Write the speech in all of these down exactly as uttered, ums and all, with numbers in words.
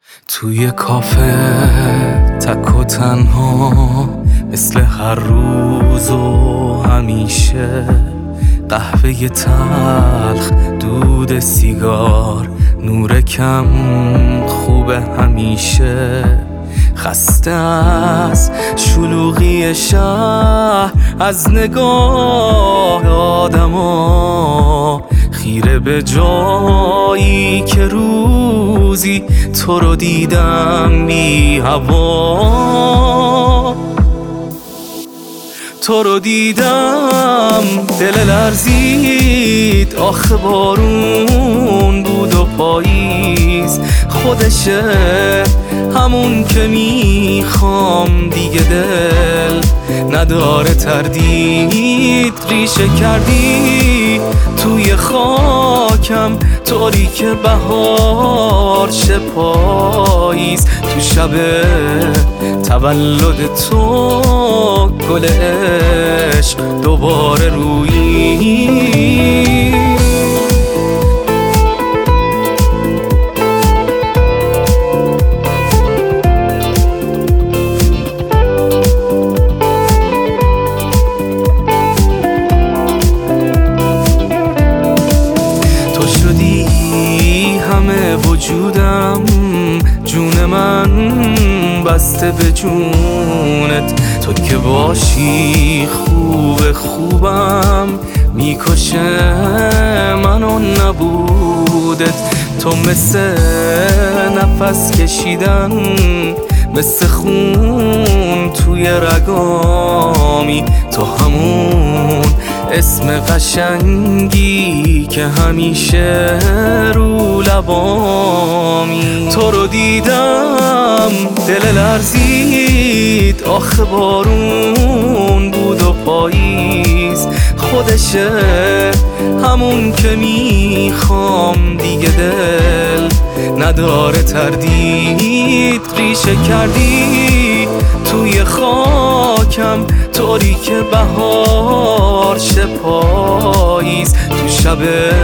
توی کافه تک و تنها، مثل هر روز و همیشه، قهوه تلخ، دود سیگار، نور کم، خوبه همیشه. خسته از شلوغی شهر، از نگاه آدما، خیره به جایی که روزی تو رو دیدم بی هوا. تو رو دیدم دل لرزید، آخه بارون بود و پاییز خودشه همون که میخوام. دیگه دل نداره تردید، ریشه کردی توی خاکم، طوری که بهار شه پاییز. تو شب تولد تو گل عشق دوباره رویی. تو شدی همه وجودم، جون من بسته به جونت. تو که باشی خوب خوبم، میکشه منو نبودت. تو مثل نفس کشیدن، مثل خون توی رگامی. تو همون اسم قشنگی که همیشه رو لبامی. تو رو دیدم دل لرزید، آخه بارون بود و پاییز خودشه همون که میخوام. دیگه دل نداره تردید، ریشه کردی توی خاکم، طوری که بهار شه پاییز. تو شب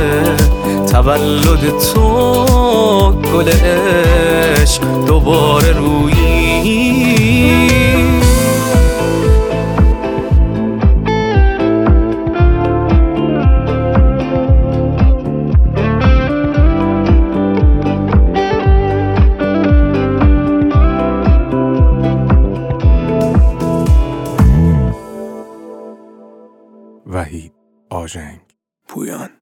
تولد تو گل عشق دوباره رویی. وحید آژنگ پویان.